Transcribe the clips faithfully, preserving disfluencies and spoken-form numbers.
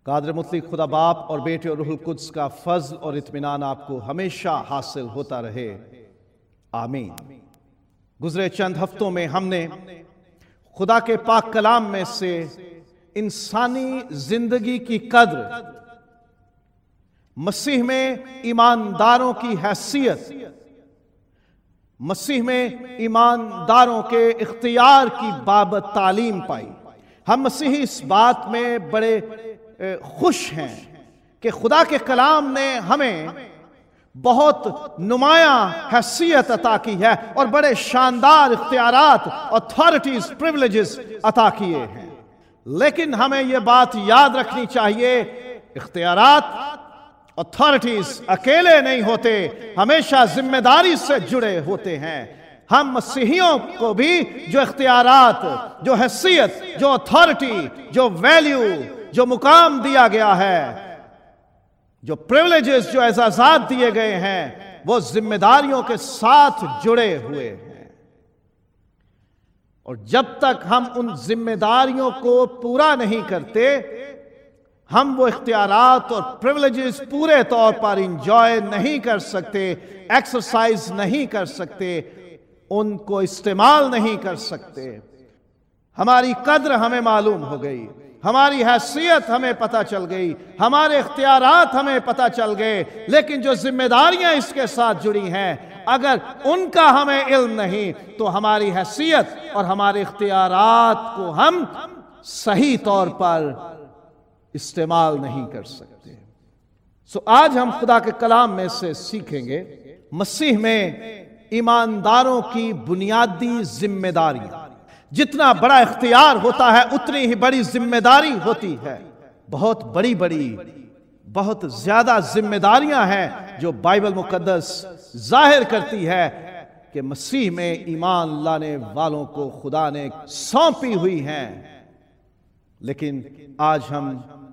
कादर मुतलक खुदा बाप और बेटे और रूहुल कुद्स का फजल और इत्मीनान आपको हमेशा हासिल होता रहे, आमीन। गुजरे चंद हफ्तों में हमने खुदा के पाक कलाम में से इंसानी जिंदगी की कद्र, मसीह में ईमानदारों की हैसियत, मसीह में ईमानदारों के इख्तियार की बाबत तालीम पाई। हम मसीही इस बात में बड़े खुश हैं कि खुदा के कलाम ने हमें बहुत नुमाया हैसियत अता की है और बड़े शानदार इख्तियारात, अथॉरिटीज, प्रिविलेजेस अता किए हैं। लेकिन हमें यह बात याद रखनी चाहिए, इख्तियारात, अथॉरिटीज अकेले नहीं होते, हमेशा जिम्मेदारी से जुड़े होते हैं। हम मसीहियों को भी जो इख्तियारात, जो हैसियत, जो अथॉरिटी, जो वैल्यू, जो मुकाम दिया गया है, जो प्रिविलेजेस, जो एजाजात दिए गए हैं, वो जिम्मेदारियों के साथ जुड़े हुए हैं। और जब तक हम उन जिम्मेदारियों को पूरा नहीं करते, हम वो इख्तियारात और प्रिविलेजेस पूरे तौर पर इंजॉय नहीं कर सकते, एक्सरसाइज नहीं कर सकते, उनको इस्तेमाल नहीं कर सकते। हमारी कद्र हमें मालूम हो गई, हमारी हैसियत हमें पता चल गई, हमारे इख्तियारात हमें पता चल गए, लेकिन जो जिम्मेदारियां इसके साथ जुड़ी हैं, अगर उनका हमें इल्म नहीं तो हमारी हैसियत और हमारे इख्तियारात को हम सही तौर पर इस्तेमाल नहीं कर सकते। सो आज हम खुदा के कलाम में से सीखेंगे मसीह में ईमानदारों की बुनियादी जिम्मेदारियां। जितना बड़ा इख्तियार होता है उतनी ही बड़ी जिम्मेदारी होती है। बहुत बड़ी बड़ी, बहुत ज्यादा जिम्मेदारियां हैं जो बाइबल मुकद्दस जाहिर करती है कि मसीह में ईमान लाने वालों को खुदा ने सौंपी हुई हैं। लेकिन आज हम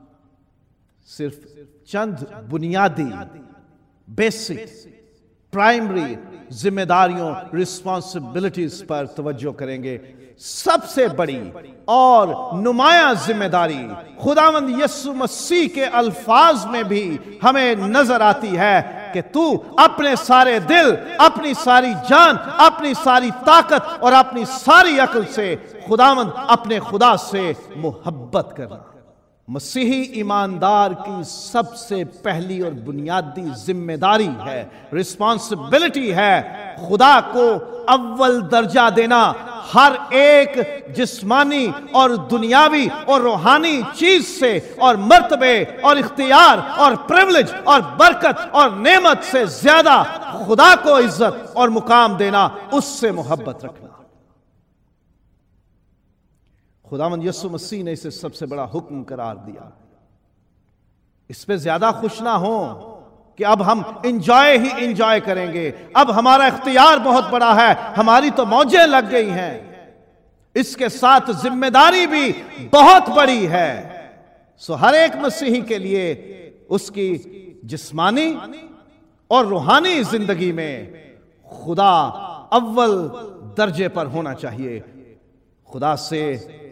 सिर्फ चंद बुनियादी, बेसिक, प्राइमरी जिम्मेदारियों, रिस्पॉन्सिबिलिटीज पर तवज्जो करेंगे। सबसे बड़ी और नुमाया जिम्मेदारी खुदावंद यीशु मसीह के अल्फाज में भी हमें नजर आती है कि तू अपने सारे दिल, अपनी सारी जान, अपनी सारी ताकत और अपनी सारी अक्ल से खुदावंद अपने खुदा से मोहब्बत करना। मसीही ईमानदार की सबसे पहली और बुनियादी जिम्मेदारी है, रिस्पॉन्सिबिलिटी है, खुदा को अव्वल दर्जा देना। हर एक जिस्मानी और दुनियावी और रूहानी चीज से और मर्तबे और इख्तियार और प्रिविलेज और बरकत और नेमत से ज्यादा खुदा को इज्जत और मुकाम देना, उससे मोहब्बत रखना। खुदावंद यीशु मसीह ने इसे सबसे बड़ा हुक्म करार दिया। इस पे ज्यादा खुश ना हो कि अब हम इंजॉय ही इंजॉय करेंगे, अब हमारा इख्तियार बहुत बड़ा है, हमारी तो मौजें लग गई हैं। इसके साथ जिम्मेदारी भी बहुत बड़ी है। सो हर एक मसीही के लिए उसकी जिस्मानी और रूहानी जिंदगी में खुदा अव्वल दर्जे पर होना चाहिए। खुदा से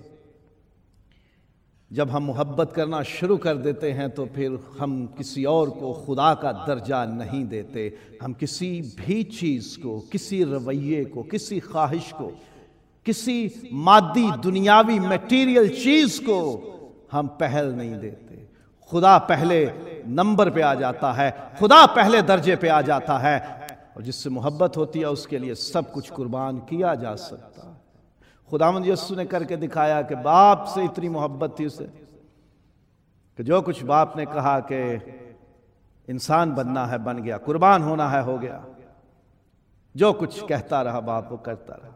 जब हम मोहब्बत करना शुरू कर देते हैं तो फिर हम किसी और को खुदा का दर्जा नहीं देते। हम किसी भी चीज को, किसी रवैये को, किसी ख्वाहिश को, किसी मादी दुनियावी मटेरियल चीज को हम पहल नहीं देते। खुदा पहले नंबर पे आ जाता है, खुदा पहले दर्जे पे आ जाता है, और जिससे मोहब्बत होती है उसके लिए सब कुछ कुर्बान किया जा सकता है। खुदावंद यीशु ने करके दिखाया कि बाप से इतनी मोहब्बत थी उसे कि जो कुछ बाप ने कहा कि इंसान बनना है बन गया, कुर्बान होना है हो गया। जो कुछ कहता रहा बाप वो करता रहा।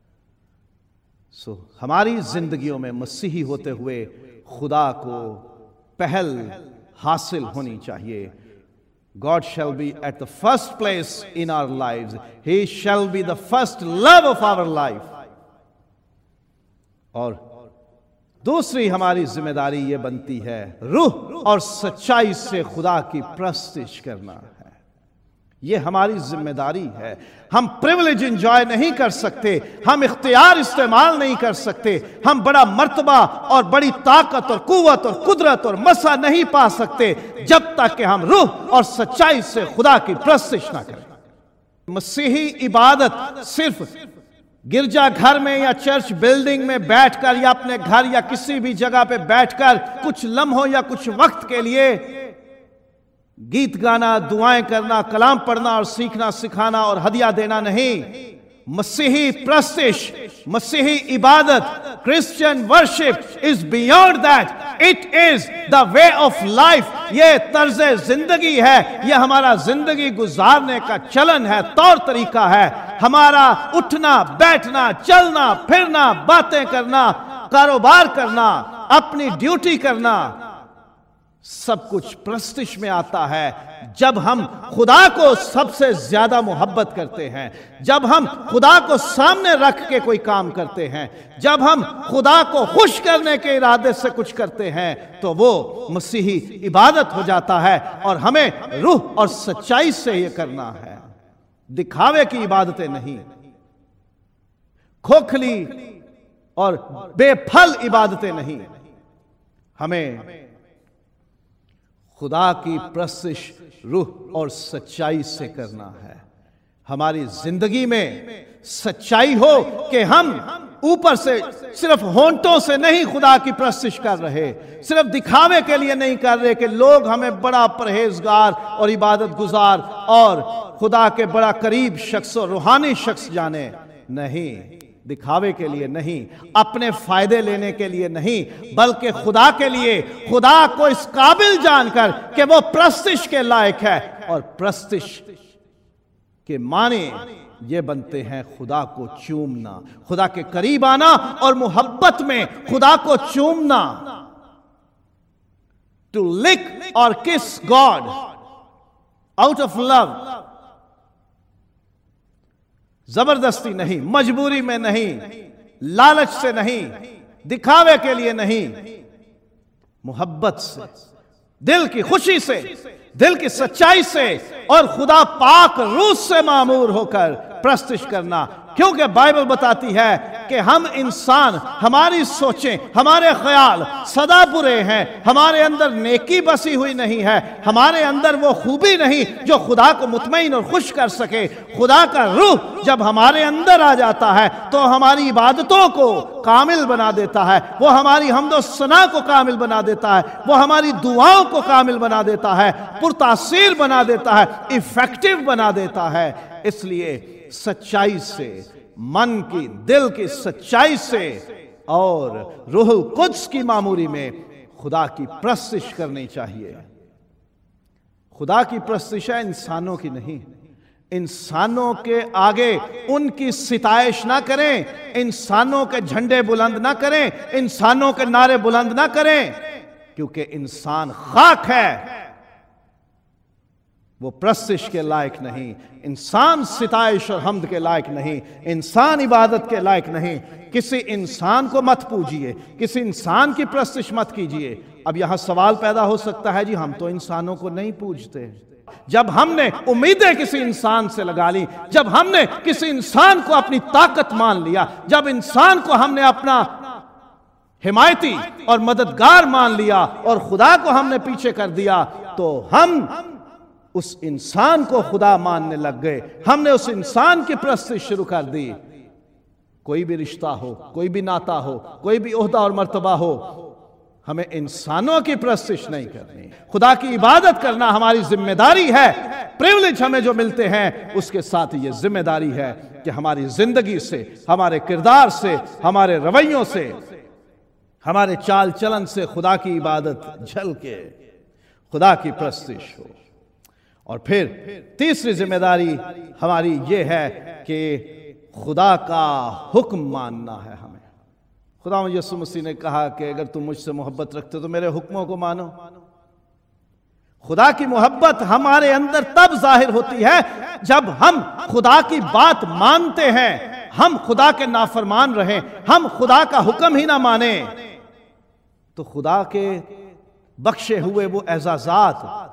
सो हमारी जिंदगियों में मसीही होते हुए खुदा को पहल हासिल होनी चाहिए। God shall be at the first place in our lives. He shall be the first love of our life. और दूसरी हमारी जिम्मेदारी ये बनती है रूह और सच्चाई से खुदा की प्रस्तिश करना है। ये हमारी जिम्मेदारी है। हम प्रिविलेज एंजॉय नहीं कर सकते, हम इख्तियार इस्तेमाल नहीं कर सकते, हम बड़ा मर्तबा और बड़ी ताकत और कुव्वत और कुदरत और मसा नहीं पा सकते जब तक कि हम रूह और सच्चाई से खुदा की प्रस्तिश ना करें। मसीही इबादत सिर्फ गिरजा घर में या चर्च बिल्डिंग में बैठकर या अपने घर या किसी भी जगह पे बैठकर कुछ लम्हों या कुछ वक्त के लिए गीत गाना, दुआएं करना, कलाम पढ़ना और सीखना सिखाना और हदिया देना नहीं। मसीही प्रस्तिश, मसीही इबादत, Christian worship is beyond that. It is the way of life. ये तर्ज जिंदगी है, यह हमारा जिंदगी गुजारने का चलन है, तौर तरीका है। हमारा उठना, बैठना, चलना फिरना, बातें करना, कारोबार करना, अपनी ड्यूटी करना, सब कुछ प्रस्तिश में आता है जब हम खुदा को सबसे ज्यादा मोहब्बत करते हैं, जब हम खुदा को सामने रख के कोई काम करते हैं, जब हम खुदा को खुश करने के इरादे से कुछ करते हैं, तो वो मसीही इबादत हो जाता है। और हमें रूह और सच्चाई से ये करना है, दिखावे की इबादतें नहीं, खोखली और बेफल इबादतें नहीं। हमें खुदा की प्रस्तिश रूह और सच्चाई से करना है। हमारी जिंदगी में सच्चाई हो कि हम ऊपर से सिर्फ होंठों से नहीं खुदा की प्रस्तिश कर रहे, सिर्फ दिखावे के लिए नहीं कर रहे कि लोग हमें बड़ा परहेजगार और इबादत गुजार और खुदा के बड़ा करीब शख्स और रूहानी शख्स जाने। नहीं, दिखावे के लिए नहीं, अपने फायदे लेने के लिए नहीं, बल्कि खुदा के लिए, खुदा को इस काबिल जानकर कि वो प्रस्तिश के लायक है। और प्रस्तिश के माने ये बनते हैं खुदा को चूमना, खुदा के करीब आना और मोहब्बत में खुदा को चूमना। टू लिक और किस गॉड आउट ऑफ लव, जबरदस्ती नहीं, मजबूरी में नहीं, लालच से नहीं, दिखावे के लिए नहीं, मोहब्बत से, दिल की खुशी से, दिल की सच्चाई से और खुदा पाक रूह से मामूर होकर प्रस्तिश करना। क्योंकि बाइबल बताती है कि हम इंसान, हमारी सोचें, हमारे ख्याल सदा बुरे हैं, हमारे अंदर नेकी बसी हुई नहीं है, हमारे अंदर वो खूबी नहीं जो खुदा को मुतमईन और खुश कर सके। खुदा का रूह जब हमारे अंदर आ जाता है तो हमारी इबादतों को कामिल बना देता है, वो हमारी हम्दो सना को कामिल बना देता है, वो हमारी दुआओं को कामिल बना देता है, पुरतासीर बना देता है, इफेक्टिव बना देता है। इसलिए सच्चाई से, मन की, दिल की सच्चाई से और रूह कुद्स की मामूरी में खुदा की प्रस्तिश करनी चाहिए। खुदा की प्रस्तिश है, इंसानों की नहीं। इंसानों के आगे उनकी सिताइश ना करें, इंसानों के झंडे बुलंद ना करें, इंसानों के नारे बुलंद ना करें, क्योंकि इंसान खाक है, वो प्रस्तिश के लायक नहीं। इंसान सिताइश और हमद के लायक नहीं, इंसान इबादत के लायक नहीं। किसी इंसान को मत पूजिए, किसी इंसान की प्रस्तिश मत कीजिए। अब यहां सवाल पैदा हो सकता है, जी हम तो इंसानों को नहीं पूजते। जब हमने उम्मीदें किसी इंसान से लगा ली, जब हमने किसी इंसान को अपनी ताकत मान लिया, जब इंसान को हमने अपना हिमायती और मददगार मान लिया और खुदा को हमने पीछे कर दिया, तो हम उस इंसान को खुदा मानने लग गए। हमने उस इंसान की प्रस्तिश शुरू कर दी। कोई भी रिश्ता हो, कोई भी नाता हो, कोई भी ओहदा और मर्तबा हो, हमें इंसानों की प्रस्तिश नहीं करनी। खुदा की इबादत करना हमारी जिम्मेदारी है। प्रिविलेज हमें जो मिलते हैं उसके साथ ये जिम्मेदारी है कि हमारी जिंदगी से, हमारे किरदार से, हमारे रवैयों से, हमारे चाल चलन से खुदा की इबादत झलके, खुदा की प्रस्तिश हो। और फिर तीसरी जिम्मेदारी हमारी ये है कि खुदा का हुक्म मानना है। हमें खुदा यीशु मसीह ने कहा कि अगर तुम मुझसे मोहब्बत रखते हो तो मेरे हुक्मों को मानो। खुदा की मोहब्बत हमारे अंदर तब जाहिर होती है जब हम खुदा की बात मानते हैं, हम खुदा के नाफरमान रहें, हम खुदा का हुक्म ही ना माने, तो खुदा के बख्शे हुए वो एजाजात,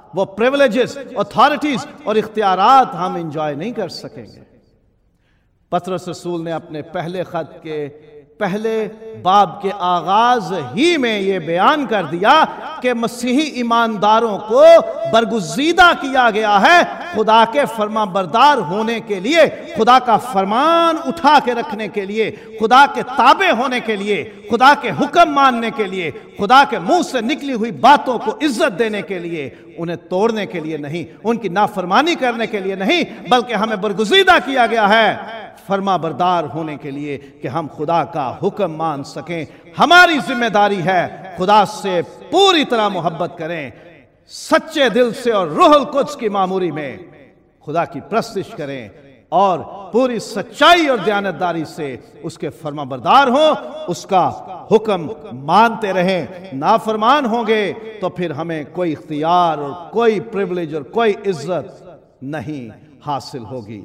वो प्रिविलेजेस, अथॉरिटीज और इख्तियारात हम इंजॉय नहीं कर सकेंगे। पतरस रसूल ने अपने पहले खत के पहले बाब के आगाज ही में यह बयान कर दिया कि मसीही ईमानदारों को बरगुज़ीदा किया गया है खुदा के फरमाबरदार होने के लिए, खुदा का फरमान उठा के रखने के लिए, खुदा के ताबे होने के लिए, खुदा के हुक्म मानने के लिए, खुदा के मुंह से निकली हुई बातों को इज्जत देने के लिए, उन्हें तोड़ने के लिए नहीं, उनकी नाफरमानी करने के लिए नहीं, बल्कि हमें बरगुज़ीदा किया गया है फरमा बरदार होने के लिए कि हम खुदा का हुक्म मान सकें। हमारी जिम्मेदारी है खुदा से पूरी तरह मोहब्बत करें, सच्चे दिल से और रूहुल कुद्स की मामूरी में खुदा की प्रस्तिश करें और पूरी सच्चाई और दयानतदारी से उसके फरमा बरदार हो, उसका हुक्म मानते रहें। नाफरमान होंगे तो फिर हमें कोई इख्तियार और कोई प्रिविलेज और कोई इज्जत नहीं हासिल होगी।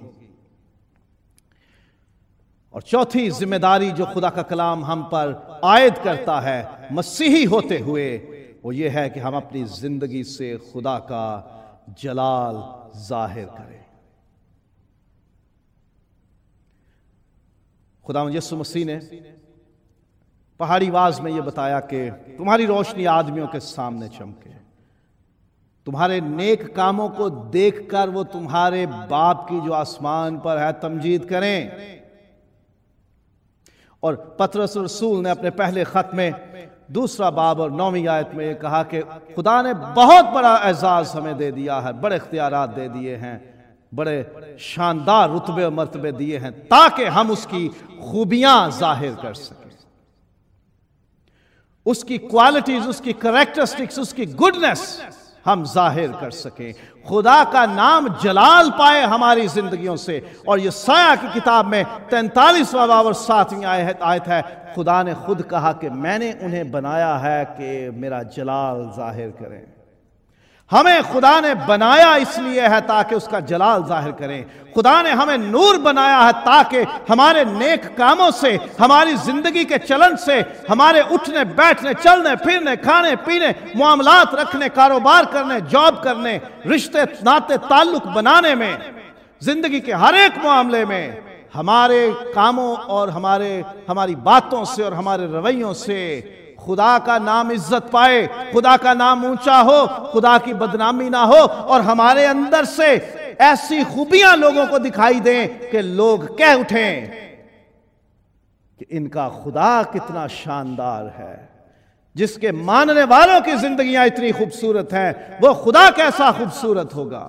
और चौथी जिम्मेदारी जो खुदा का कलाम हम पर आयद करता है मसीही होते हुए, वो ये है कि हम अपनी जिंदगी से खुदा का जलाल जाहिर करें। खुदा यीशु मसीह ने पहाड़ी वाज में ये बताया कि तुम्हारी रोशनी आदमियों के सामने चमके, तुम्हारे नेक कामों को देखकर वो तुम्हारे बाप की जो आसमान पर है तमजीद करें। और पतरस रसूल ने अपने पहले खत में दूसरा बाब और नौवीं आयत में ये कहा कि खुदा ने बहुत बड़ा एजाज हमें दे दिया है, बड़े इख्तियारात दे दिए हैं, बड़े शानदार रुतबे और मर्तबे दिए हैं ताकि हम उसकी खूबियां जाहिर कर सकें, उसकी क्वालिटीज, उसकी कैरेक्टरिस्टिक्स, उसकी गुडनेस हम जाहिर कर सकें, खुदा का नाम जलाल पाए हमारी जिंदगियों से। और यशायाह की किताब में तैंतालीसवां बाब और सातवीं आयत है, खुदा ने खुद कहा कि मैंने उन्हें बनाया है कि मेरा जलाल जाहिर करें। हमें खुदा ने बनाया इसलिए है ताकि उसका जलाल जाहिर करें। खुदा ने हमें नूर बनाया है ताकि हमारे नेक कामों से, हमारी जिंदगी के चलन से, हमारे उठने बैठने, चलने फिरने, खाने पीने, मामलात रखने, कारोबार करने, जॉब करने, रिश्ते नाते ताल्लुक बनाने में, जिंदगी के हर एक मामले में हमारे कामों और हमारे हमारी बातों से और हमारे रवैयों से खुदा का नाम इज्जत पाए, खुदा का नाम ऊंचा हो, खुदा की बदनामी ना हो और हमारे अंदर से ऐसी खूबियां लोगों को दिखाई दें कि लोग कह उठें कि इनका खुदा कितना शानदार है। जिसके मानने वालों की जिंदगियां इतनी खूबसूरत हैं, वो खुदा कैसा खूबसूरत होगा।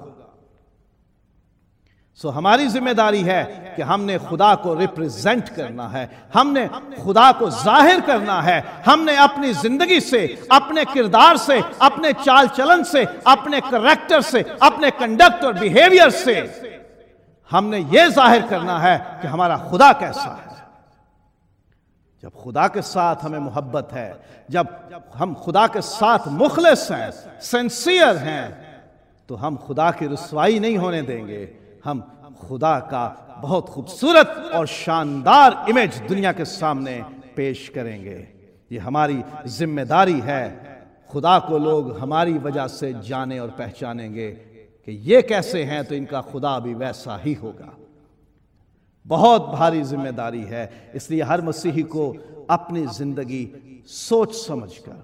सो so, हमारी जिम्मेदारी है कि हमने खुदा को रिप्रेजेंट करना है, हमने खुदा को जाहिर करना है, हमने अपनी जिंदगी से, अपने किरदार से, अपने चाल चलन से, अपने करैक्टर से, अपने कंडक्ट और बिहेवियर से हमने ये जाहिर करना है कि हमारा खुदा कैसा है। जब खुदा के साथ हमें मोहब्बत है, जब हम खुदा के साथ मुखलिस हैं, सिंसियर हैं, तो हम खुदा की रुसवाई नहीं होने देंगे। हम खुदा का बहुत खूबसूरत और शानदार इमेज दुनिया के सामने पेश करेंगे। ये हमारी जिम्मेदारी है। खुदा को लोग हमारी वजह से जाने और पहचानेंगे कि ये कैसे हैं, तो इनका खुदा भी वैसा ही होगा। बहुत भारी जिम्मेदारी है। इसलिए हर मसीही को अपनी जिंदगी सोच समझकर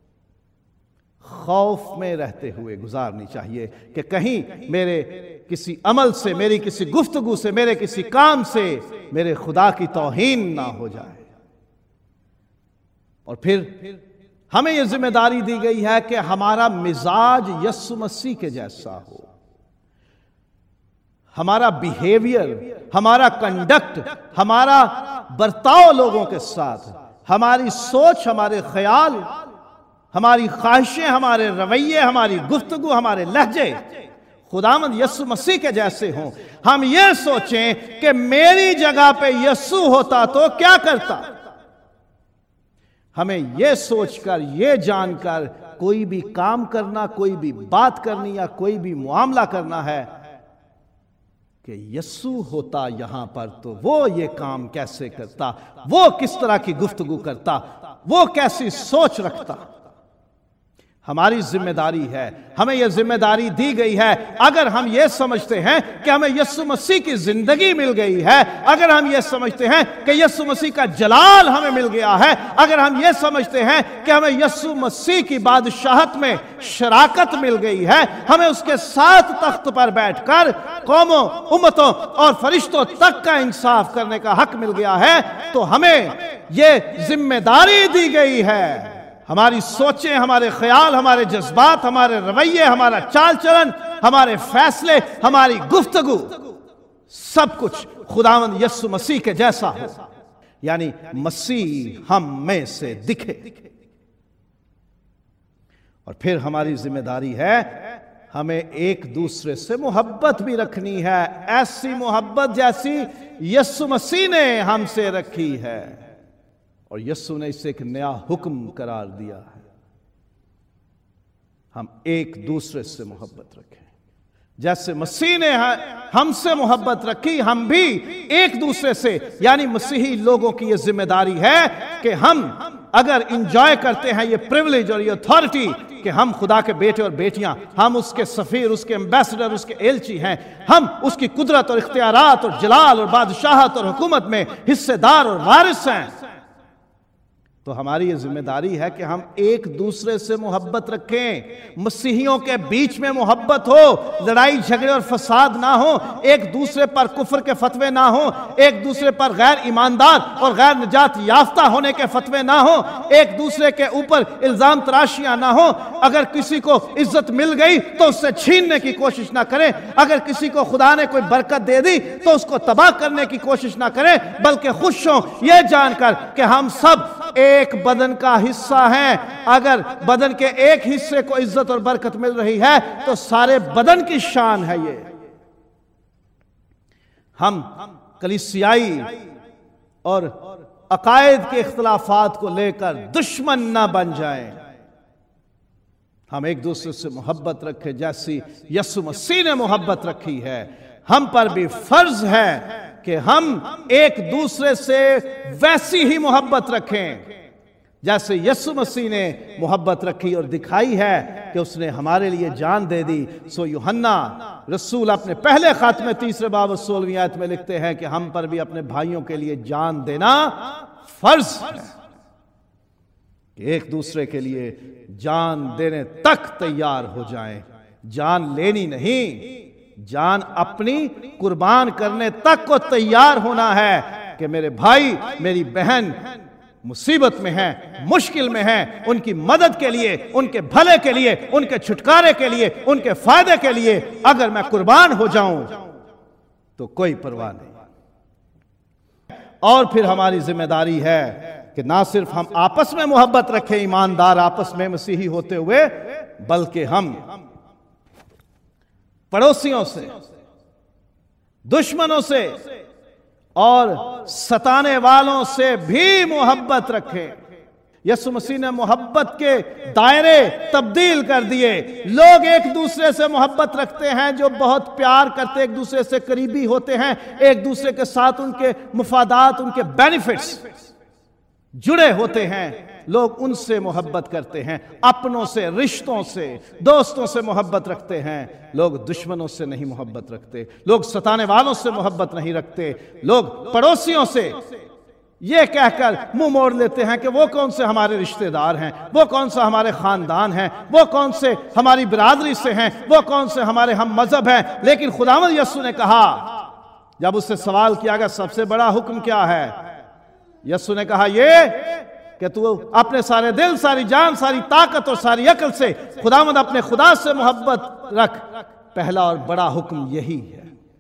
खौफ में रहते हुए गुजारनी चाहिए कि कहीं मेरे किसी अमल से, मेरी किसी गुफ्तगू से, मेरे किसी काम से मेरे खुदा की तौहीन ना हो जाए। और फिर हमें यह जिम्मेदारी दी गई है कि हमारा मिजाज यीशु मसीह के जैसा हो, हमारा बिहेवियर, हमारा कंडक्ट, हमारा बर्ताव लोगों के साथ, हमारी सोच, हमारे ख्याल, हमारी ख्वाहिशें, हमारे रवैये, हमारी गुफ्तगू, हमारे लहजे खुदामंद यीशु मसीह के जैसे हों। हम ये सोचें कि मेरी जगह पे यीशु होता तो क्या करता। हमें यह सोचकर, यह जानकर कोई भी काम करना, कोई भी बात करनी या कोई भी मुआमला करना है कि यीशु होता यहां पर तो वो ये काम कैसे करता, वो किस तरह की गुफ्तगू करता, वो कैसी सोच रखता। हमारी जिम्मेदारी है, हमें यह जिम्मेदारी दी गई है। अगर हम यह समझते हैं कि हमें यीशु मसीह की जिंदगी मिल गई है, अगर हम यह समझते हैं कि यीशु मसीह का जलाल हमें मिल गया है, अगर हम यह समझते हैं कि हमें यीशु मसीह की बादशाहत में शराकत मिल गई है, हमें उसके साथ तख्त पर बैठकर कौमों, उम्मतों और फरिश्तों तक का इंसाफ करने का हक मिल गया है, तो हमें यह जिम्मेदारी दी गई है। हमारी सोचें, हमारे ख्याल, हमारे जज्बात, हमारे रवैये, हमारा चाल चलन, हमारे फैसले, हमारी गुफ्तगू, सब कुछ खुदावंद यीशु मसीह के जैसा हो, यानी मसीह हम में से दिखे। और फिर हमारी जिम्मेदारी है, हमें एक दूसरे से मोहब्बत भी रखनी है, ऐसी मोहब्बत जैसी यीशु मसीह ने हमसे रखी है। और यीशु ने इसे एक नया हुक्म करार दिया है, हम एक दूसरे से मोहब्बत रखें। जैसे मसीह ने हमसे मोहब्बत रखी, हम भी एक दूसरे से, यानी मसीही लोगों की यह जिम्मेदारी है कि हम अगर इंजॉय करते हैं ये प्रिविलेज और ये अथॉरिटी कि हम खुदा के बेटे और बेटियां, हम उसके सफीर, उसके एम्बेसडर, उसके एलची हैं, हम उसकी कुदरत और इख्तियारात और जलाल और बादशाहत और हुकूमत में हिस्सेदार और वारिस हैं, तो हमारी ये जिम्मेदारी है कि हम एक दूसरे से मोहब्बत रखें। मसीहियों के बीच में मोहब्बत हो, लड़ाई झगड़े और फसाद ना हो, एक दूसरे पर कुफ्र के फतवे ना हो, एक दूसरे पर गैर ईमानदार और गैर निजात याफ्ता होने के फतवे ना हो, एक दूसरे के ऊपर इल्जाम तराशियां ना हो। अगर किसी को इज्जत मिल गई तो उससे छीनने की कोशिश ना करें, अगर किसी को खुदा ने कोई बरकत दे दी तो उसको तबाह करने की कोशिश ना करें, बल्कि खुश हों यह जानकर कि हम सब एक बदन का हिस्सा हैं। अगर बदन के एक हिस्से को इज्जत और बरकत मिल रही है तो सारे बदन की शान है ये। हम कलीसियाई और अकायद के इख्तिलाफात को लेकर दुश्मन ना बन जाएं, हम एक दूसरे से मोहब्बत रखें जैसी यीशु मसीह ने मोहब्बत रखी है। हम पर भी फर्ज है कि हम एक दूसरे से वैसी ही मोहब्बत रखें जैसे यीशु मसीह ने मोहब्बत रखी और दिखाई है कि उसने हमारे लिए जान दे दी। सो यूहन्ना रसूल अपने पहले खात में तीसरे बाब सोलहवीं आयत में लिखते हैं कि हम पर भी अपने भाइयों के लिए जान देना फर्ज है, कि एक दूसरे के लिए जान देने तक तैयार हो जाएं। जान लेनी नहीं, जान अपनी कुर्बान करने तक को तैयार होना है कि मेरे भाई मेरी बहन मुसीबत में हैं, मुश्किल में हैं, उनकी मदद के लिए, उनके भले के लिए, उनके छुटकारे के लिए, उनके फायदे के लिए अगर मैं कुर्बान हो जाऊं तो कोई परवाह नहीं। और फिर हमारी जिम्मेदारी है कि ना सिर्फ हम आपस में मोहब्बत रखें, ईमानदार आपस में मसीही होते हुए, बल्कि हम पड़ोसियों से, दुश्मनों से और सताने वालों से भी मोहब्बत रखें। यीशु मसीह ने मोहब्बत के दायरे तब्दील कर दिए। लोग एक दूसरे से मोहब्बत रखते हैं जो बहुत प्यार करते, एक दूसरे से करीबी होते हैं, एक दूसरे के साथ उनके मुफादात, उनके बेनिफिट्स जुड़े होते हैं, लोग उनसे मोहब्बत करते हैं। अपनों से, रिश्तों से, दोस्तों से मोहब्बत रखते हैं। लोग दुश्मनों से नहीं मोहब्बत रखते, लोग सताने वालों से मोहब्बत नहीं रखते। लोग पड़ोसियों से यह कहकर मुंह मोड़ लेते हैं कि वो कौन से हमारे रिश्तेदार हैं, वो कौन सा हमारे खानदान हैं, वो कौन से हमारी बिरादरी से हैं, वो कौन से हमारे हम मजहब हैं। लेकिन खुदावंद यीशु ने कहा, जब उससे सवाल किया गया सबसे बड़ा हुक्म क्या है, यीशु ने कहा ये कि तू अपने सारे दिल, सारी जान, सारी ताकत और सारी अकल से खुदावंद अपने खुदा से मोहब्बत रख। पहला और बड़ा हुक्म यही है।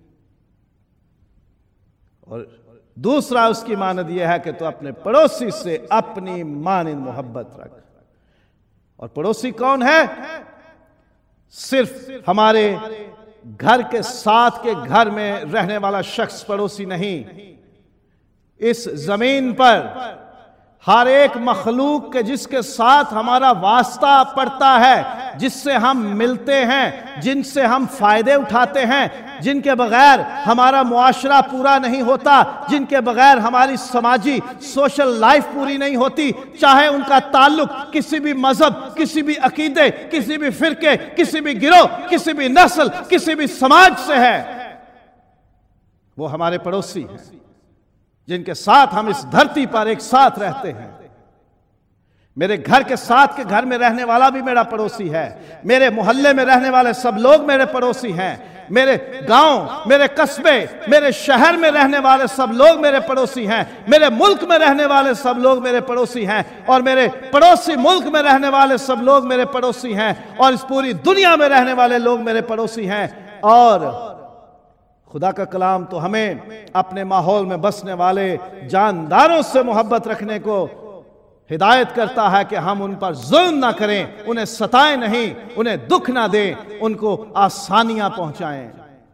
और दूसरा उसकी मानद यह है कि तू अपने पड़ोसी से अपनी मानिंद मोहब्बत रख। और पड़ोसी कौन है? सिर्फ हमारे घर के साथ के घर में रहने वाला शख्स पड़ोसी नहीं। इस जमीन पर हर एक मखलूक के जिसके साथ हमारा वास्ता पड़ता है, जिससे हम मिलते हैं, जिनसे हम फायदे उठाते हैं, जिनके बगैर हमारा मुआशरा पूरा नहीं होता, जिनके बगैर हमारी समाजी सोशल लाइफ पूरी नहीं होती, चाहे उनका ताल्लुक किसी भी मजहब, किसी भी अकीदे, किसी भी फिरके, किसी भी गिरोह, किसी भी नस्ल, किसी भी समाज से है, वो हमारे पड़ोसी हैं, जिनके साथ हम इस धरती पर एक साथ रहते हैं। मेरे घर के साथ के घर में रहने वाला भी मेरा पड़ोसी है, मेरे मोहल्ले में रहने वाले सब लोग मेरे पड़ोसी हैं, मेरे गांव, मेरे कस्बे, मेरे शहर में रहने वाले सब लोग मेरे पड़ोसी हैं, मेरे मुल्क में रहने वाले सब लोग मेरे पड़ोसी हैं, और मेरे पड़ोसी मुल्क में रहने वाले सब लोग मेरे पड़ोसी हैं, और इस पूरी दुनिया में रहने वाले लोग मेरे पड़ोसी हैं। और खुदा का कलाम तो हमें अपने माहौल में बसने वाले जानदारों से मोहब्बत रखने को हिदायत करता है कि हम उन पर जुल्म ना करें, उन्हें सताएं नहीं, उन्हें दुख ना दें, उनको आसानियां पहुंचाएं।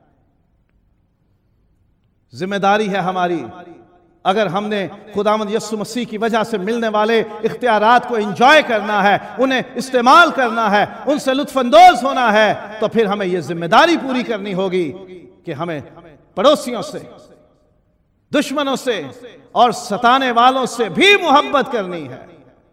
जिम्मेदारी है हमारी, अगर हमने खुदावंद यीशु मसीह की वजह से मिलने वाले इख्तियारात को एंजॉय करना है, उन्हें इस्तेमाल करना है, उनसे लुत्फानंदोज होना है, तो फिर हमें यह जिम्मेदारी पूरी करनी होगी कि हमें पड़ोसियों से, दुश्मनों से और सताने वालों से भी मोहब्बत करनी है।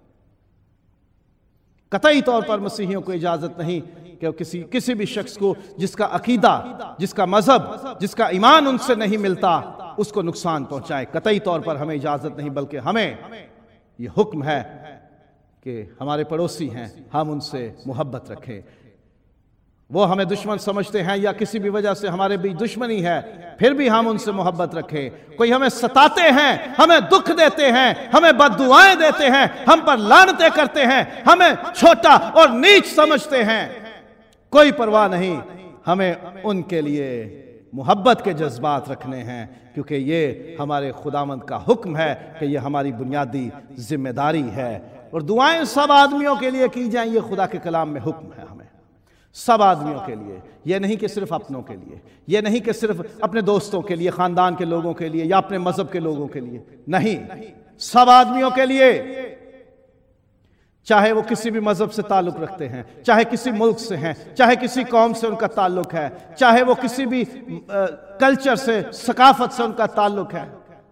कतई तौर पर मसीहियों को इजाजत नहीं कि किसी किसी भी शख्स को जिसका अकीदा, जिसका मजहब, जिसका ईमान उनसे नहीं मिलता, उसको नुकसान पहुंचाए। कतई तौर पर हमें इजाजत नहीं, बल्कि हमें यह हुक्म है कि हमारे पड़ोसी हैं, हम उनसे मोहब्बत रखें। वो हमें दुश्मन समझते हैं या किसी भी वजह से हमारे बीच दुश्मनी है, फिर भी हम उनसे मोहब्बत रखें। कोई हमें सताते हैं, हमें दुख देते हैं, हमें बद्दुआएं देते हैं, हम पर लानतें करते हैं, हमें छोटा और नीच समझते हैं, कोई परवाह नहीं, हमें उनके लिए मोहब्बत के जज्बात रखने हैं, क्योंकि ये हमारे खुदावंद का हुक्म है कि ये हमारी बुनियादी जिम्मेदारी है। और दुआएं सब आदमियों के लिए की जाएं, ये खुदा के कलाम में हुक्म है हमें, सब आदमियों के लिए। यह नहीं कि सिर्फ अपनों के लिए, यह नहीं कि सिर्फ अपने दोस्तों के लिए, खानदान के लोगों के लिए या अपने मजहब के लोगों के लिए, नहीं, सब आदमियों के लिए, चाहे वो किसी भी मजहब से ताल्लुक रखते हैं, चाहे किसी मुल्क से हैं, चाहे किसी कौम से उनका ताल्लुक है, चाहे वो किसी भी आ, कल्चर से, सकाफत से उनका ताल्लुक है।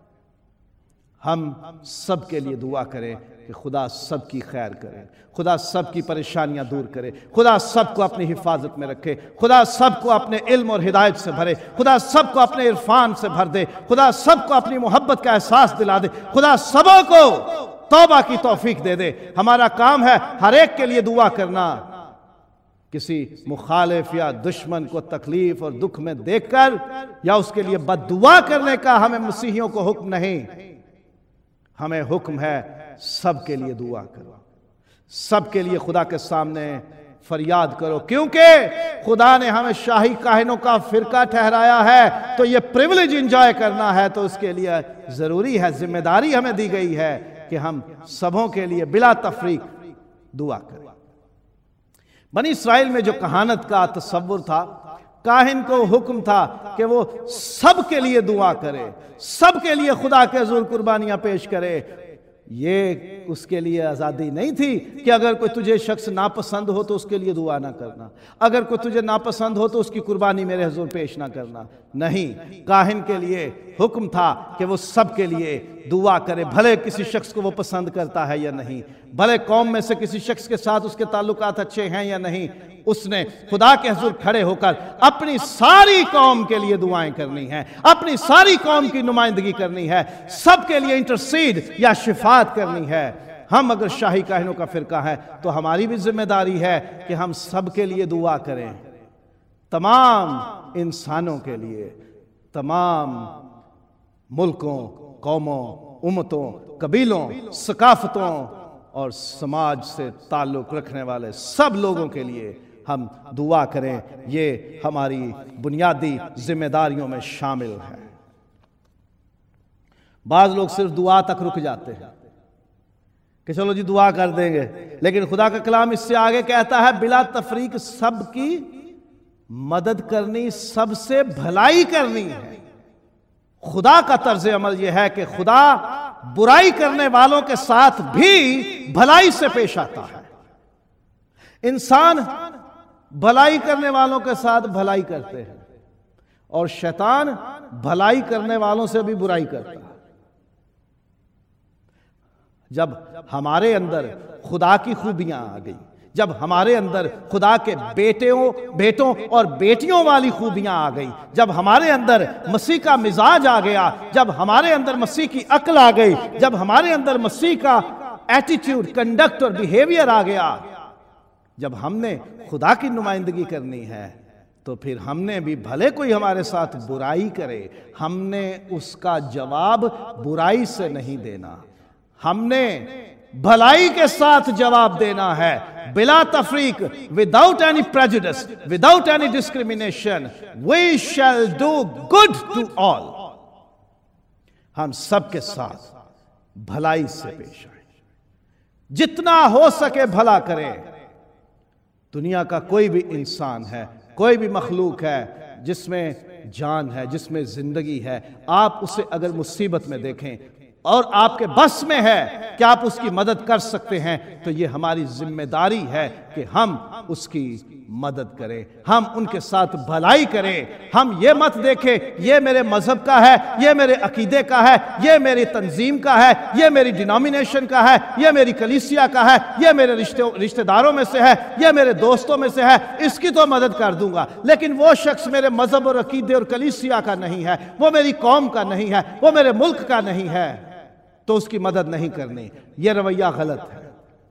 हम सब के लिए दुआ करें कि खुदा सब की खैर करे, खुदा सब की परेशानियां दूर करे, खुदा सबको अपनी हिफाजत में रखे, खुदा सबको अपने इल्म और हिदायत से भरे, खुदा सबको अपने इरफान से भर दे, खुदा सबको अपनी मोहब्बत का एहसास दिला दे, खुदा सबों को तौबा की तौफीक दे दे। हमारा काम है हर एक के लिए दुआ करना, किसी मुखालिफ या दुश्मन को तकलीफ और दुख में देखकर या उसके लिए बद्दुआ करने का हमें मसीहियों को हुक्म नहीं, हमें हुक्म है सबके लिए दुआ करो, सबके लिए खुदा के सामने फरियाद करो, क्योंकि खुदा ने हमें शाही काहिनों का फिरका ठहराया है, तो ये प्रिविलेज एंजॉय करना है, तो उसके लिए जरूरी है, जिम्मेदारी हमें दी गई है कि हम सबों के लिए बिला तफरीक दुआ करें। बनी इस्राइल में जो कहानत का तसव्वुर था, काहिन को हुक्म था कि वो सबके लिए दुआ करे, सबके लिए खुदा के हुज़ूर कुर्बानियां पेश करे। ये उसके लिए आज़ादी नहीं थी कि अगर कोई तुझे शख्स नापसंद हो तो उसके लिए दुआ ना करना, अगर कोई तुझे नापसंद हो तो उसकी कुर्बानी मेरे हुज़ूर पेश ना करना। नहीं, काहिन के लिए हुक्म था कि वो सबके लिए दुआ करे, भले किसी शख्स को वो पसंद करता है या नहीं, भले कौम में से किसी शख्स के साथ उसके ताल्लुकात अच्छे हैं या नहीं, उसने खुदा के हुज़ूर खड़े होकर अपनी सारी कौम के लिए दुआएं करनी है, अपनी सारी कौम की नुमाइंदगी करनी है, सबके लिए इंटरसीड या शिफात करनी है। हम अगर शाही काहिनों का फिरका है तो हमारी भी जिम्मेदारी है कि हम सबके लिए दुआ करें, तमाम इंसानों के लिए, तमाम मुल्कों, कौमों, उम्मतों, कबीलों, सकाफतों और समाज से ताल्लुक रखने वाले सब लोगों के लिए हम दुआ करें। ये हमारी बुनियादी जिम्मेदारियों में शामिल है। बाज लोग सिर्फ दुआ तक रुक जाते हैं कि चलो जी दुआ कर देंगे, लेकिन खुदा का कलाम इससे आगे कहता है बिला तफरीक सबकी मदद करनी, सबसे भलाई करनी है। खुदा का तर्ज अमल यह है कि खुदा बुराई करने वालों के साथ भी भलाई से पेश आता है। इंसान भलाई करने वालों के साथ भलाई करते हैं और शैतान भलाई करने वालों से भी बुराई करता है। जब हमारे अंदर खुदा की खूबियां आ गई, जब हमारे अंदर खुदा के बेटियों बेटों और बेटियों वाली खूबियां आ गई, जब हमारे अंदर मसीह का मिजाज आ गया, जब हमारे अंदर मसीह की अक्ल आ गई, जब हमारे अंदर मसीह का एटीट्यूड, कंडक्ट और बिहेवियर आ गया, जब हमने खुदा की नुमाइंदगी करनी है, तो फिर हमने भी, भले कोई हमारे साथ बुराई करे, हमने उसका जवाब बुराई से नहीं देना, हमने भलाई के साथ जवाब देना है, बिला तफरीक, without any prejudice, without any discrimination. We shall do good to all. हम सबके साथ भलाई से पेश आए, जितना हो सके भला करें। दुनिया का कोई भी इंसान है, कोई भी मखलूक है जिसमें जान है, जिसमें जिंदगी है, आप उसे अगर मुसीबत में देखें और आपके बस में है कि आप उसकी मदद कर सकते हैं, तो ये हमारी जिम्मेदारी है कि हम उसकी मदद करें, हम उनके साथ भलाई करें। हम ये मत देखें ये मेरे मजहब का है, ये मेरे अकीदे का है, ये मेरी तंजीम का है, ये मेरी डिनोमिनेशन का है, ये मेरी कलीसिया का है, ये मेरे रिश्ते रिश्तेदारों में से है, ये मेरे दोस्तों में से है, इसकी तो मदद कर दूंगा, लेकिन वो शख्स मेरे मजहब और अकीदे और कलीसिया का नहीं है, वो मेरी कौम का नहीं है, वो मेरे मुल्क का नहीं है, तो उसकी मदद नहीं करनी। यह रवैया गलत है।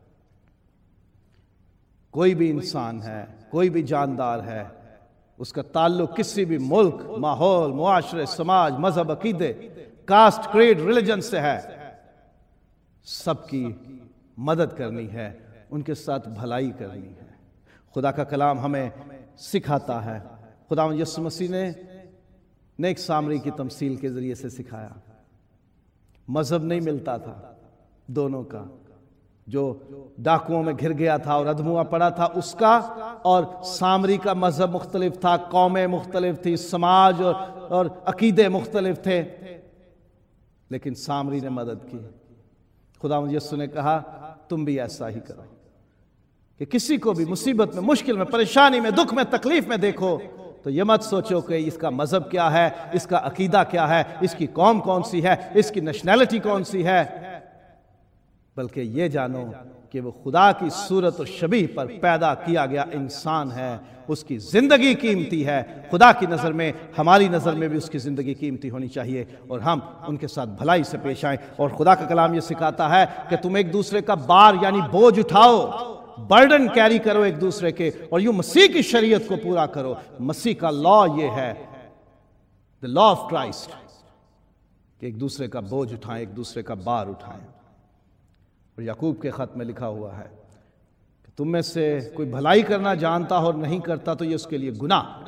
कोई भी इंसान है, कोई भी जानदार है, उसका ताल्लुक किसी भी मुल्क, माहौल, मुआशरे, समाज, मजहब, अकीदे, कास्ट, क्रीड, रिलीजन से है, सबकी मदद करनी है, उनके साथ भलाई करनी है। खुदा का कलाम हमें सिखाता है। खुदा यीशु मसीह ने नेक सामरी की तमसील के जरिए से सिखाया। मजहब नहीं मिलता था दोनों का, जो डाकुओं में घिर गया था और अधमुआ पड़ा था उसका, और सामरी का मजहब मुख्तलिफ था, कौमें मुख्तलिफ थी, समाज और, और अकीदे मुख्तलिफ थे, लेकिन सामरी ने मदद की। खुदा यीशु ने कहा तुम भी ऐसा ही करो कि किसी को भी मुसीबत में, मुश्किल में, परेशानी में, दुख में, तकलीफ में देखो तो ये मत सोचो कि इसका मजहब क्या है, इसका अकीदा क्या है, इसकी कौम कौन सी है, इसकी नेशनैलिटी कौन सी है, बल्कि ये जानो कि वो खुदा की सूरत और शबीह पर पैदा किया गया इंसान है, उसकी जिंदगी कीमती है। खुदा की नज़र में, हमारी नज़र में भी उसकी जिंदगी कीमती होनी चाहिए और हम उनके साथ भलाई से पेश आएं। और खुदा का कलाम ये सिखाता है कि तुम एक दूसरे का बार यानी बोझ उठाओ, बर्डन कैरी करो एक दूसरे के, और यूं मसीह की शरीयत को पूरा करो। मसीह का लॉ ये है, द लॉ ऑफ क्राइस्ट, कि एक दूसरे का बोझ उठाएं, एक दूसरे का बार उठाएं। और याकूब के खत में लिखा हुआ है कि तुम में से कोई भलाई करना जानता हो और नहीं करता तो ये उसके लिए गुनाह।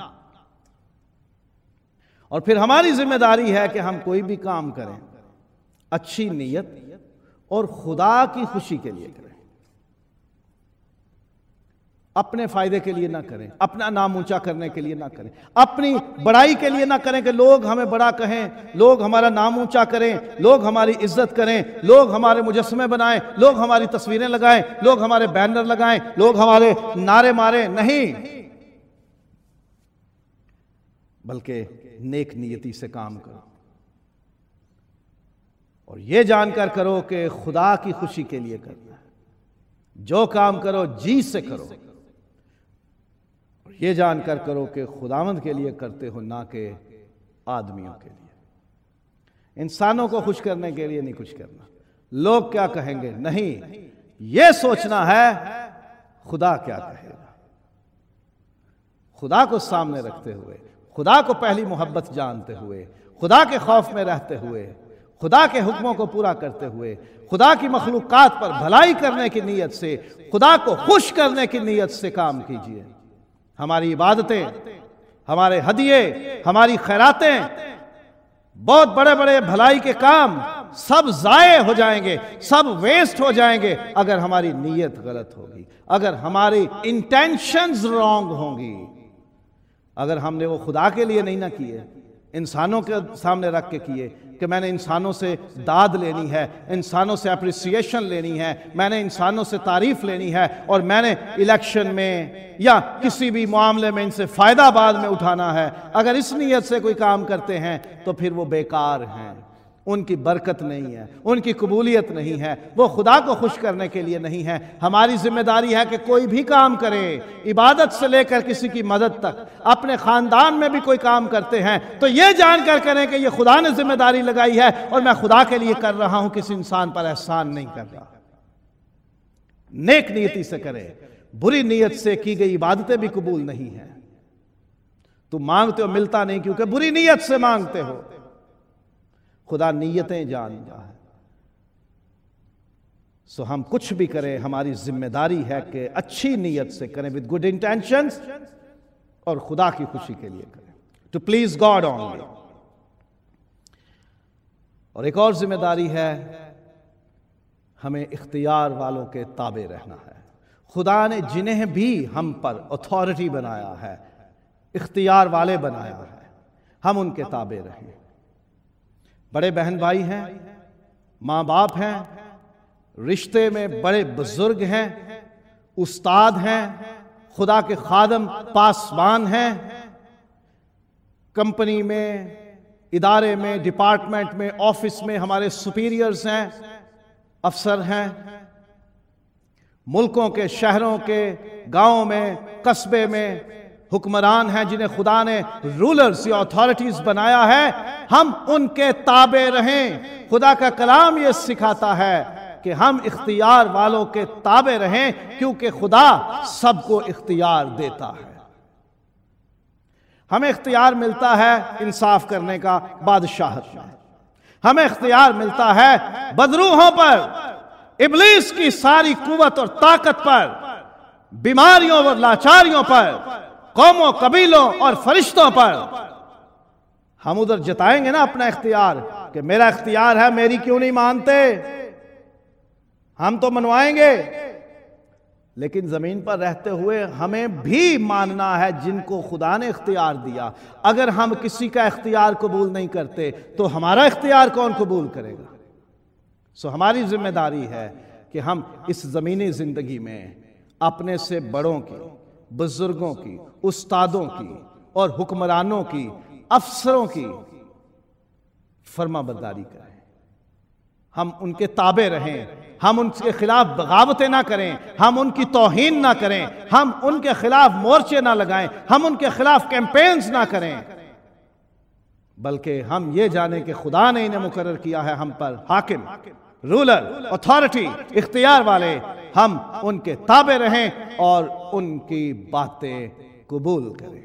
और फिर हमारी जिम्मेदारी है कि हम कोई भी काम करें अच्छी नीयत और खुदा की खुशी के लिए करें, अपने फायदे के लिए ना करें, अपना नाम ऊंचा करने के लिए ना करें, अपनी बड़ाई के लिए ना करें कि लोग हमें बड़ा कहें, लोग हमारा नाम ऊंचा करें, लोग हमारी इज्जत करें, लोग हमारे मुजस्समे बनाएं, लोग हमारी तस्वीरें लगाएं, लोग हमारे बैनर लगाएं, लोग हमारे नारे मारें। नहीं, बल्कि नेक नियति से काम करो और यह जानकर करो कि खुदा की खुशी के लिए करना है। जो काम करो जी से करो, ये जानकर करो कि खुदावंद के लिए करते हो, ना कि आदमियों के लिए। इंसानों को खुश करने के लिए नहीं कुछ करना, लोग क्या कहेंगे नहीं, ये सोचना है खुदा क्या कहेगा। खुदा को सामने रखते हुए, खुदा को पहली मोहब्बत जानते हुए, खुदा के खौफ में रहते हुए, खुदा के हुक्मों को पूरा करते हुए, खुदा की मखलूकात पर भलाई करने की नीयत से, खुदा को खुश करने की नीयत से काम कीजिए। हमारी इबादतें, हमारे हदिये, हमारी खैरातें, बहुत बड़े बड़े भलाई के काम सब जाये हो जाएंगे, सब वेस्ट हो जाएंगे अगर हमारी नीयत गलत होगी, अगर हमारी इंटेंशंस रॉन्ग होंगी, अगर हमने वो खुदा के लिए नहीं ना किए, इंसानों के सामने रख के किए, कि मैंने इंसानों से दाद लेनी है, इंसानों से अप्रिसिएशन लेनी है, मैंने इंसानों से तारीफ लेनी है और मैंने इलेक्शन में या किसी भी मामले में इनसे फायदा बाद में उठाना है। अगर इस नीयत से कोई काम करते हैं तो फिर वो बेकार हैं, उनकी बरकत नहीं है, उनकी कबूलियत नहीं है, वो खुदा को खुश करने के लिए नहीं है। हमारी जिम्मेदारी है कि कोई भी काम करे, इबादत से लेकर किसी की मदद तक, अपने खानदान में भी कोई काम करते हैं तो ये जानकर करें कि ये खुदा ने जिम्मेदारी लगाई है और मैं खुदा के लिए कर रहा हूं, किसी इंसान पर एहसान नहीं कर रहा। नेक नीयती से करें, बुरी नीयत से की गई इबादतें भी कबूल नहीं है। तुम मांगते हो मिलता नहीं क्योंकि बुरी नीयत से मांगते हो। खुदा नीयतें जानता है। सो हम कुछ भी करें, हमारी जिम्मेदारी है कि अच्छी नीयत से करें, विद गुड इंटेंशंस, और खुदा की खुशी के लिए करें, टू प्लीज गॉड ओनली। और एक और जिम्मेदारी है, हमें इख्तियार वालों के ताबे रहना है। खुदा ने जिन्हें भी हम पर अथॉरिटी बनाया है, इख्तियार वाले बनाया है, हम उनके ताबे रहें। बड़े बहन भाई हैं, माँ बाप हैं, रिश्ते में बड़े बुजुर्ग हैं, उस्ताद हैं, खुदा के खादम पासबान हैं, कंपनी में, इदारे में, डिपार्टमेंट में, ऑफिस में हमारे सुपीरियर्स हैं, अफसर हैं, मुल्कों के, शहरों के, गांवों में, कस्बे में हुक्मरान हैं जिन्हें खुदा ने रूलर्स या अथॉरिटीज बनाया है। हम उनके ताबे रहें। खुदा का कलाम यह सिखाता है कि हम इख्तियार वालों के ताबे रहें, क्योंकि खुदा सबको इख्तियार देता है। हमें इख्तियार मिलता है इंसाफ करने का बादशाहत में, हमें इख्तियार मिलता है बदरूहों पर, इब्लीस की सारी कुव्वत और ताकत पर, बीमारियों और लाचारियों पर, कौमों, कबीलों और फरिश्तों पर। हम उधर जताएंगे ना अपना इख्तियार कि मेरा इख्तियार है, मेरी क्यों नहीं मानते, हम तो मनवाएंगे। लेकिन जमीन पर रहते हुए हमें भी मानना है जिनको खुदा ने इख्तियार दिया। अगर हम किसी का इख्तियार कबूल नहीं करते तो हमारा इख्तियार कौन कबूल करेगा? सो हमारी जिम्मेदारी है कि हम इस जमीनी जिंदगी में अपने से बड़ों की, बुजुर्गों की, उस्तादों की और हुक्मरानों की, अफसरों की फरमाबरदारी करें, हम उनके ताबे रहें, हम उनके खिलाफ बगावतें ना करें, हम उनकी तौहीन ना करें, हम उनके खिलाफ मोर्चे ना लगाएं, हम उनके खिलाफ कैंपेन्स ना करें, बल्कि हम ये जानें कि खुदा ने इन्हें मुकर्रर किया है हम पर हाकिम, रूलर, अथॉरिटी, इख्तियार वाले। हम उनके ताबे रहें और उनकी बातें कबूल करें।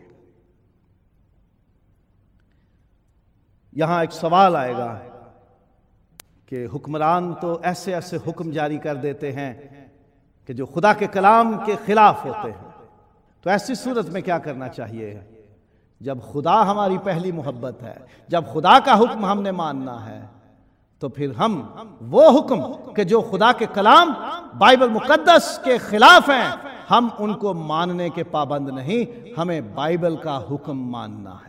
यहां एक सवाल आएगा कि हुक्मरान तो ऐसे ऐसे हुक्म जारी कर देते हैं कि जो खुदा के कलाम के खिलाफ होते हैं, तो ऐसी सूरत में क्या करना चाहिए? जब खुदा हमारी पहली मोहब्बत है, जब खुदा का हुक्म हमने मानना है, तो फिर हम वो हुक्म कि जो खुदा के कलाम बाइबल मुकद्दस के खिलाफ हैं, हम उनको मानने के पाबंद नहीं, हमें बाइबल का हुक्म मानना है।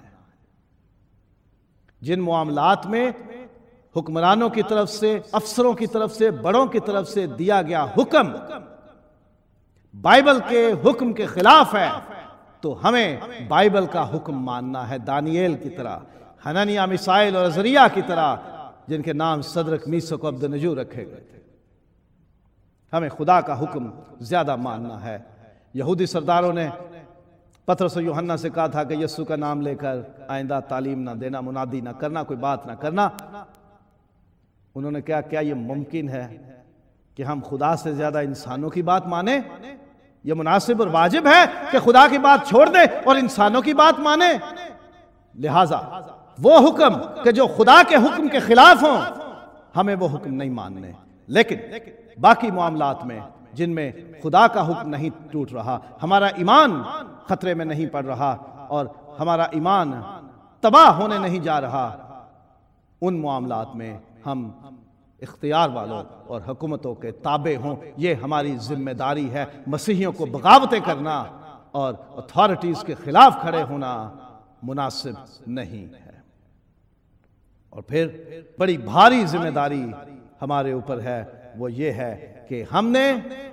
जिन मामलात में हुक्मरानों की तरफ से, अफसरों की तरफ से, बड़ों की तरफ से दिया गया हुक्म बाइबल के हुक्म के खिलाफ है, तो हमें बाइबल का हुक्म मानना है। दानिएल की तरह, हननिया, मिसाइल और अजरिया की तरह, जिनके नाम सदरक, मीसक, अब्दनजूर रखे गए थे। हमें खुदा का हुक्म ज्यादा मानना है। यहूदी सरदारों ने पतरस और यूहन्ना से कहा था कि यीशु का नाम लेकर आइंदा तालीम ना देना, मुनादी ना करना, कोई बात ना करना। उन्होंने क्या क्या ये मुमकिन है कि हम खुदा से ज्यादा इंसानों की बात माने? ये मुनासिब और वाजिब है कि खुदा की बात छोड़ दे और इंसानों की बात माने? लिहाजा वो हुक्म कि जो खुदा के हुक्म के खिलाफ हों, हमें वो हुक्म नहीं मानने। लेकिन बाकी मामलात में जिनमें खुदा का हुक्म नहीं टूट रहा, हमारा ईमान खतरे में नहीं पड़ रहा और हमारा ईमान तबाह होने नहीं जा रहा, उन मामलात में हम इख्तियार वालों और हुकूमतों के ताबे हों। ये हमारी जिम्मेदारी है। मसीहियों को बगावतें करना और अथॉरिटीज के खिलाफ खड़े होना मुनासिब नहीं है। और फिर बड़ी भारी जिम्मेदारी हमारे ऊपर है, वो ये है कि हमने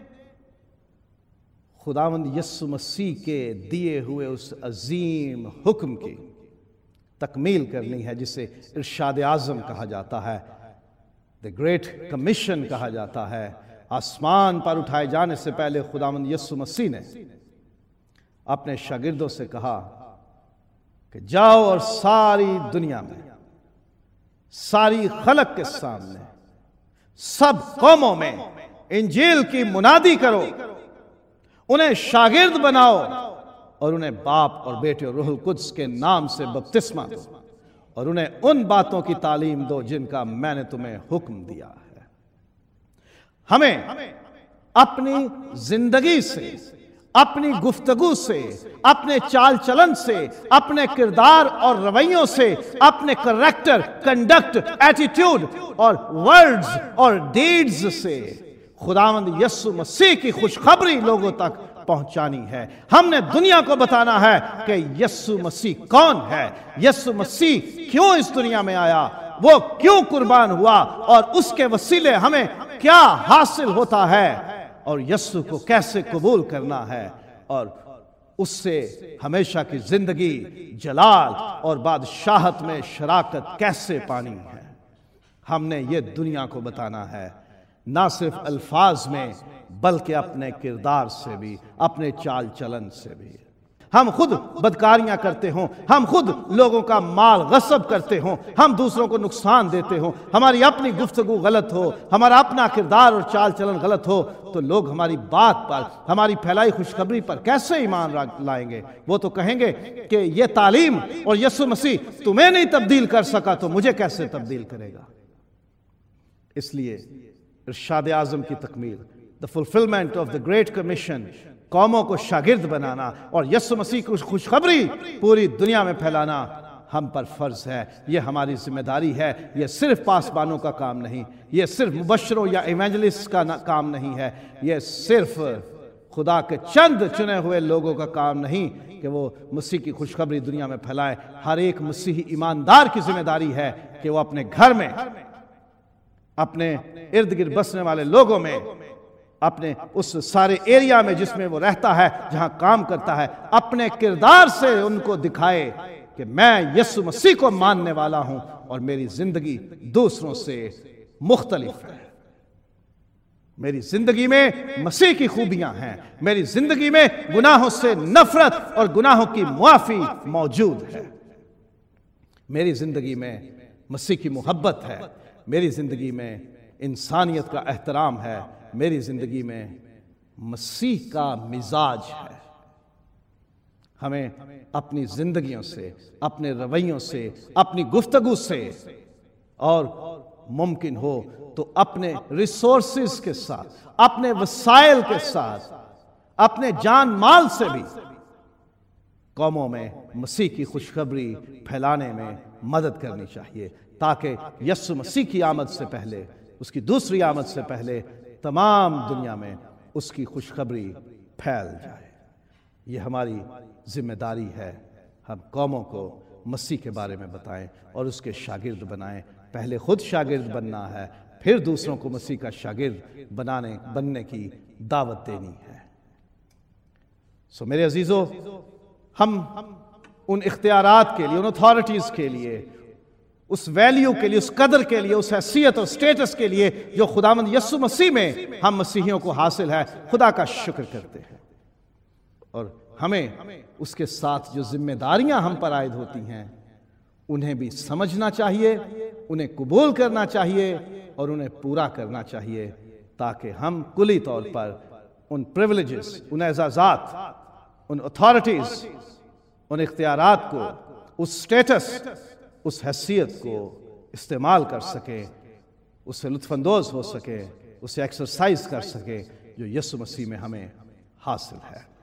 खुदावंद यीशु मसीह के दिए हुए उस अजीम हुक्म की तकमील करनी है, जिसे इरशाद आज़म कहा जाता है, द ग्रेट कमीशन कहा जाता है। आसमान पर उठाए जाने से पहले खुदावंद यीशु मसीह ने अपने शागिर्दों से कहा कि जाओ और सारी दुनिया में, सारी खलक के सामने, सब कौमों में इंजील की मुनादी करो, उन्हें शागिर्द बनाओ और उन्हें बाप और बेटे और रूहुल कुद्स के नाम से बपतिस्मा दो और उन्हें उन बातों की तालीम दो जिनका मैंने तुम्हें हुक्म दिया है। हमें अपनी जिंदगी से, अपनी गुफ्तगू से, अपने चाल चलन से, अपने किरदार और रवैयों से, अपने करैक्टर, कंडक्ट, एटीट्यूड और वर्ड्स और डीड्स से खुदावंद यीशु मसीह की खुशखबरी लोगों तक पहुंचानी है। हमने दुनिया को बताना है कि यीशु मसीह कौन है, यीशु मसीह क्यों इस दुनिया में आया, वो क्यों कुर्बान हुआ और उसके वसीले हमें क्या हासिल होता है और यीशु को कैसे कबूल करना है और उससे हमेशा की जिंदगी, जलाल और बादशाहत में शराकत कैसे पानी है। हमने ये दुनिया को बताना है, ना सिर्फ अल्फाज में बल्कि अपने किरदार से भी, अपने चाल चलन से भी। हम खुद बदकारियां करते हों, हम खुद लोगों का माल गस्ब करते हों, हम दूसरों को नुकसान देते हों, हमारी अपनी गुफ्तगू गलत हो, हमारा अपना किरदार और चाल चलन गलत हो, तो लोग हमारी बात पर, हमारी फैलाई खुशखबरी पर कैसे ईमान लाएंगे। वो तो कहेंगे कि ये तालीम और यीशु मसीह तुम्हें नहीं तब्दील कर सका तो मुझे कैसे तब्दील करेगा। इसलिए इरशाद आज़म की तकमील, the fulfilment of the great commission, कौमों को शागिर्द बनाना और यीशु मसीह की खुशखबरी पूरी दुनिया में फैलाना हम पर फर्ज है। यह हमारी जिम्मेदारी है। यह सिर्फ पासबानों का काम नहीं, यह सिर्फ मुबश्शिरों या इवेंजलिस्ट का काम नहीं है, यह सिर्फ खुदा के चंद चुने हुए लोगों का काम नहीं कि वो मसीह की खुशखबरी दुनिया में फैलाए। हर एक मसीही ईमानदार की जिम्मेदारी है कि वो अपने घर में, अपने इर्द गिर्द बसने वाले लोगों में, अपने उस सारे एरिया में जिसमें वो रहता है, जहां काम करता है, अपने किरदार से उनको दिखाए कि मैं यीशु मसीह को मानने वाला हूं और मेरी जिंदगी दूसरों से मुख्तलिफ है। मेरी जिंदगी में मसीह की खूबियां हैं, मेरी जिंदगी में गुनाहों से नफरत और गुनाहों की मुआफी मौजूद है, मेरी जिंदगी में मसीह की मोहब्बत है, मेरी जिंदगी में इंसानियत का एहतराम है, मेरी जिंदगी में मसीह का मिजाज है। हमें अपनी जिंदगियों से, अपने रवैयों से, अपनी गुफ्तगू से और मुमकिन हो तो अपने रिसोर्सेज के साथ, अपने वसाइल के साथ, अपने जान माल से भी कौमों में मसीह की खुशखबरी फैलाने में मदद करनी चाहिए, ताकि यीशु मसीह की आमद से पहले, उसकी दूसरी आमद से पहले तमाम दुनिया में उसकी खुशखबरी फैल जाए। ये हमारी जिम्मेदारी है। हम कौमों को मसीह के बारे में बताएं और उसके शागिर्द बनाएं। पहले खुद शागिर्द बनना है, फिर दूसरों को मसीह का शागिर्द बनाने बनने की दावत देनी है। सो मेरे अजीजों, हम उन इख्तियारात के लिए, उन अथॉरिटीज के लिए, उस वैल्यू के लिए, उस कदर के लिए, उस हैसियत और स्टेटस के लिए जो खुदावंद यीशु मसीह में हम मसीहियों को हासिल है, खुदा का शुक्र करते हैं। और हमें उसके साथ जो जिम्मेदारियां हम पर आयद होती हैं उन्हें भी समझना चाहिए, उन्हें कबूल करना चाहिए और उन्हें पूरा करना चाहिए, ताकि हम कुली तौर पर उन प्रिविलेजेस, उन एजाज़ात, उन अथॉरिटीज, उन इख्तियारात को, उस स्टेटस, उस हैसियत को इस्तेमाल कर सके, उससे लुत्फानंदोज हो सके, उसे एक्सरसाइज कर सके जो यीशु मसीह में हमें हासिल है।